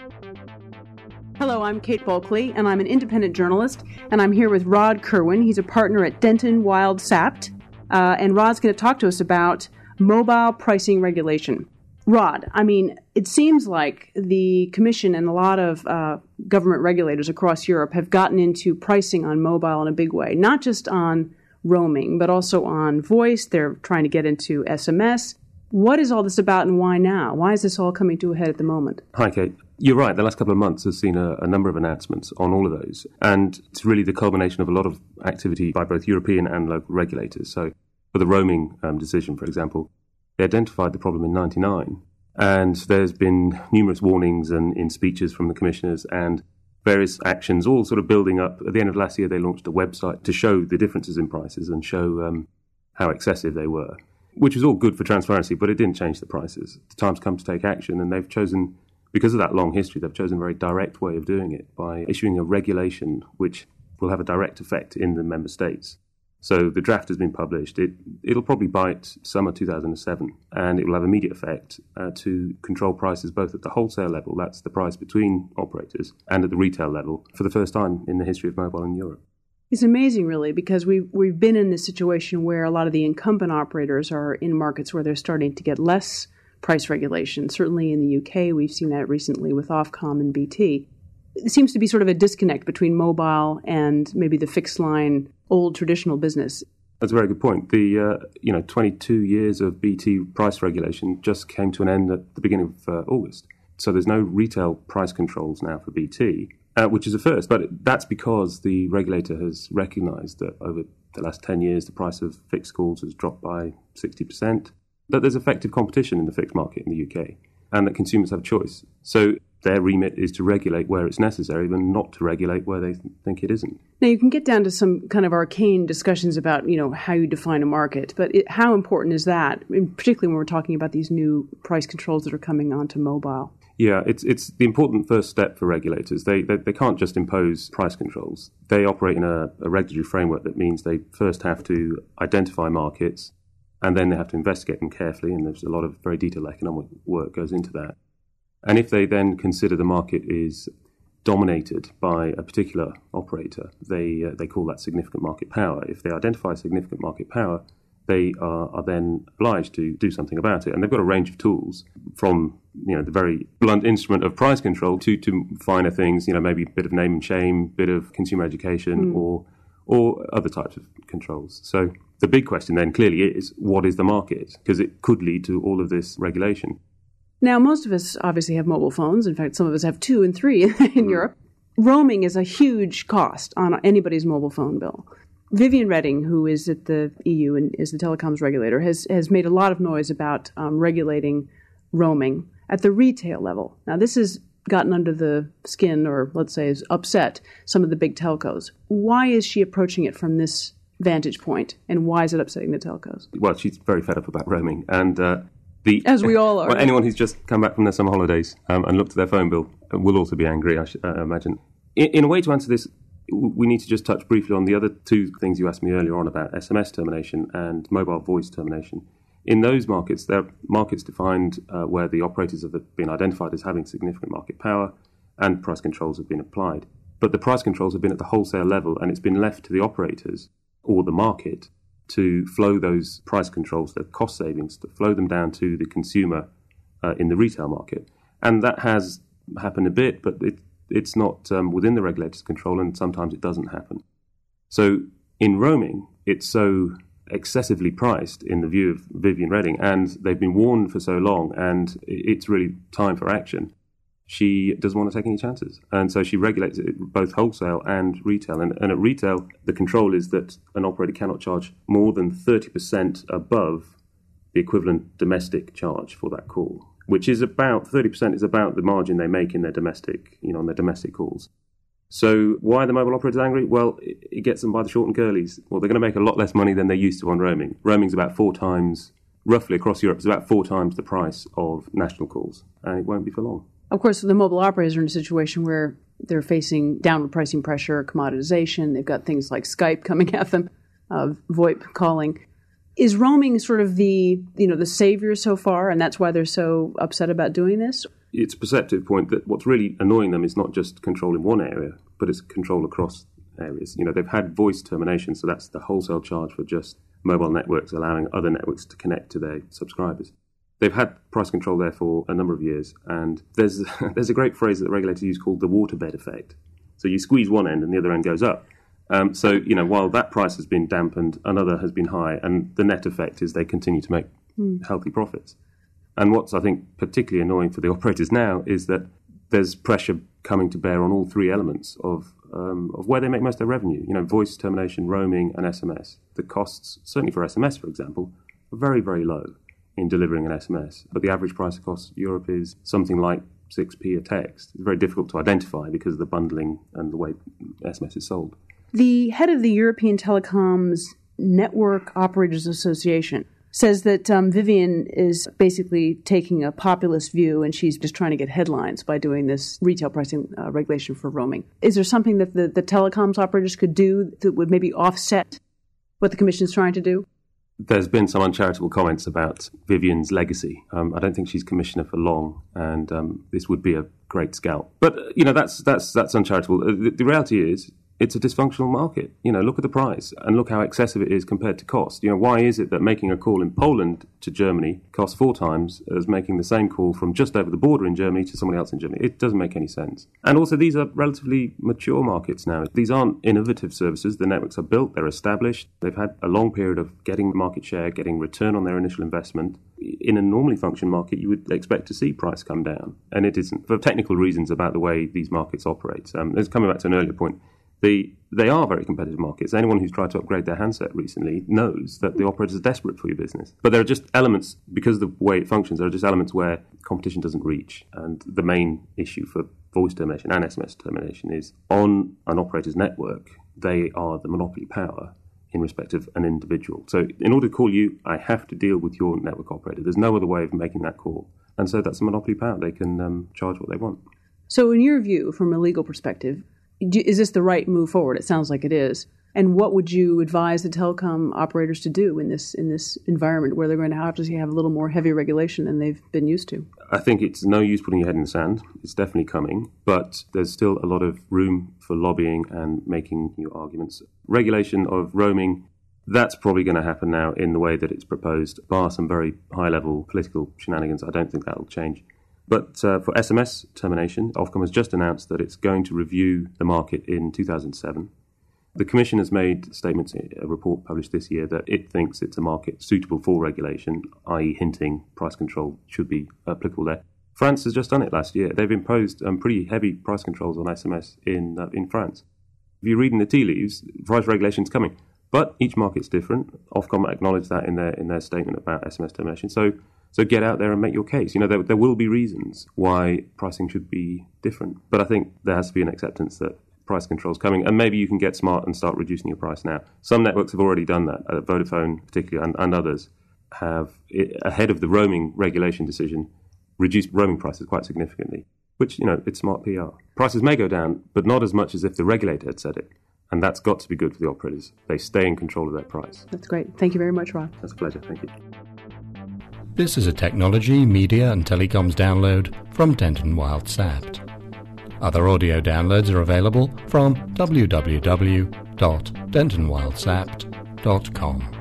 Hello, I'm Kate Bulkley, and I'm an independent journalist, and I'm here with Rod Kerwin. He's a partner at Denton Wild Sapt, and Rod's going to talk to us about mobile pricing regulation. Rod, it seems like the Commission and a lot of government regulators across Europe have gotten into pricing on mobile in a big way, not just on roaming, but also on voice. They're trying to get into SMS. What is all this about, and why now? Why is this all coming to a head at the moment? Hi, Kate. You're right. The last couple of months has seen a number of announcements on all of those. And it's really the culmination of a lot of activity by both European and local regulators. So for the roaming decision, for example, they identified the problem in 1999. And there's been numerous warnings and in speeches from the commissioners and various actions all sort of building up. At the end of last year, they launched a website to show the differences in prices and show how excessive they were, which was all good for transparency, but it didn't change the prices. The time's come to take action, and they've chosen, because of that long history, they've chosen a very direct way of doing it by issuing a regulation which will have a direct effect in the member states. So the draft has been published. It'll probably bite summer 2007, and it will have immediate effect to control prices both at the wholesale level, that's the price between operators, and at the retail level for the first time in the history of mobile in Europe. It's amazing, really, because we've been in this situation where a lot of the incumbent operators are in markets where they're starting to get less price regulation. Certainly in the UK, we've seen that recently with Ofcom and BT. It seems to be sort of a disconnect between mobile and maybe the fixed line, old traditional business. That's a very good point. The 22 years of BT price regulation just came to an end at the beginning of August. So there's no retail price controls now for BT, which is a first. But that's because the regulator has recognised that over the last 10 years, the price of fixed calls has dropped by 60%, that there's effective competition in the fixed market in the UK, and that consumers have choice. So their remit is to regulate where it's necessary, but not to regulate where they think it isn't. Now, you can get down to some kind of arcane discussions about, how you define a market, but how important is that, particularly when we're talking about these new price controls that are coming onto mobile? Yeah, it's the important first step for regulators. They can't just impose price controls. They operate in a regulatory framework that means they first have to identify markets, and then they have to investigate them carefully, and there's a lot of very detailed economic work goes into that. And if they then consider the market is dominated by a particular operator, they call that significant market power. If they identify significant market power, they are then obliged to do something about it. And they've got a range of tools from the very blunt instrument of price control to finer things, maybe a bit of name and shame, bit of consumer education or other types of controls. So the big question then clearly is, what is the market? Because it could lead to all of this regulation. Now, most of us obviously have mobile phones. In fact, some of us have 2 and 3 in Europe. Roaming is a huge cost on anybody's mobile phone bill. Viviane Reding, who is at the EU and is the telecoms regulator, has made a lot of noise about regulating roaming at the retail level. Now, this has gotten under the skin, or let's say has upset some of the big telcos. Why is she approaching it from this vantage point, and why is it upsetting the telcos? Well, she's very fed up about roaming, and as we all are. Well, anyone who's just come back from their summer holidays and looked at their phone bill will also be angry, I imagine. In a way to answer this, we need to just touch briefly on the other 2 things you asked me earlier on about SMS termination and mobile voice termination. In those markets, there are markets defined where the operators have been identified as having significant market power and price controls have been applied. But the price controls have been at the wholesale level, and it's been left to the operators or the market to flow those price controls, the cost savings, to flow them down to the consumer in the retail market. And that has happened a bit, but it's not within the regulator's control, and sometimes it doesn't happen. So in roaming, it's so excessively priced in the view of Viviane Reding, and they've been warned for so long, and it's really time for action. She doesn't want to take any chances. And so she regulates it both wholesale and retail. And at retail, the control is that an operator cannot charge more than 30% above the equivalent domestic charge for that call, which is about 30% is about the margin they make in their domestic, on their domestic calls. So why are the mobile operators angry? Well, it gets them by the short and curlies. Well, they're going to make a lot less money than they used to on roaming. Roaming's about 4 times, roughly across Europe, it's about 4 times the price of national calls. And it won't be for long. Of course, the mobile operators are in a situation where they're facing downward pricing pressure, commoditization. They've got things like Skype coming at them, VoIP calling. Is roaming sort of the savior so far, and that's why they're so upset about doing this? it's a perceptive point that what's really annoying them is not just control in one area, but it's control across areas. They've had voice termination, so that's the wholesale charge for just mobile networks, allowing other networks to connect to their subscribers. They've had price control there for a number of years, and there's a great phrase that the regulators use called the waterbed effect. So you squeeze one end and the other end goes up. So while that price has been dampened, another has been high, and the net effect is they continue to make healthy profits. And what's, I think, particularly annoying for the operators now is that there's pressure coming to bear on all three elements of where they make most of their revenue. Voice termination, roaming, and SMS. The costs, certainly for SMS, for example, are very, very low in delivering an SMS. But the average price across Europe is something like 6p a text. It's very difficult to identify because of the bundling and the way SMS is sold. The head of the European Telecoms Network Operators Association says that Vivian is basically taking a populist view, and she's just trying to get headlines by doing this retail pricing regulation for roaming. Is there something that the telecoms operators could do that would maybe offset what the Commission is trying to do? There's been some uncharitable comments about Vivian's legacy. I don't think she's commissioner for long, and this would be a great scalp. But that's uncharitable. The reality is, it's a dysfunctional market. Look at the price and look how excessive it is compared to cost. Why is it that making a call in Poland to Germany costs 4 times as making the same call from just over the border in Germany to somebody else in Germany? It doesn't make any sense. And also, these are relatively mature markets now. These aren't innovative services. The networks are built, they're established. They've had a long period of getting market share, getting return on their initial investment. In a normally functioning market, you would expect to see price come down. And it isn't, for technical reasons about the way these markets operate. Coming back to an earlier point, they are very competitive markets. Anyone who's tried to upgrade their handset recently knows that the operators are desperate for your business. But there are just elements, because of the way it functions, there are just elements where competition doesn't reach. And the main issue for voice termination and SMS termination is on an operator's network, they are the monopoly power in respect of an individual. So in order to call you, I have to deal with your network operator. There's no other way of making that call. And so that's a monopoly power. They can charge what they want. So in your view, from a legal perspective, is this the right move forward? It sounds like it is. And what would you advise the telecom operators to do in this environment where they're going to have to have a little more heavy regulation than they've been used to? I think it's no use putting your head in the sand. It's definitely coming, but there's still a lot of room for lobbying and making new arguments. Regulation of roaming, that's probably going to happen now in the way that it's proposed, bar some very high-level political shenanigans. I don't think that will change. But for SMS termination, Ofcom has just announced that it's going to review the market in 2007. The Commission has made statements, a report published this year, that it thinks it's a market suitable for regulation, i.e. hinting price control should be applicable there. France has just done it last year. They've imposed pretty heavy price controls on SMS in France. If you're reading the tea leaves, price regulation's coming. But each market's different. Ofcom acknowledged that in their statement about SMS termination. So get out there and make your case. There will be reasons why pricing should be different. But I think there has to be an acceptance that price control is coming. And maybe you can get smart and start reducing your price now. Some networks have already done that. Vodafone particularly and others have, ahead of the roaming regulation decision, reduced roaming prices quite significantly, which, it's smart PR. Prices may go down, but not as much as if the regulator had said it. And that's got to be good for the operators. They stay in control of their price. That's great. Thank you very much, Rod. That's a pleasure. Thank you. This is a technology, media and telecoms download from Denton WildSat. Other audio downloads are available from www.dentonwildsat.com.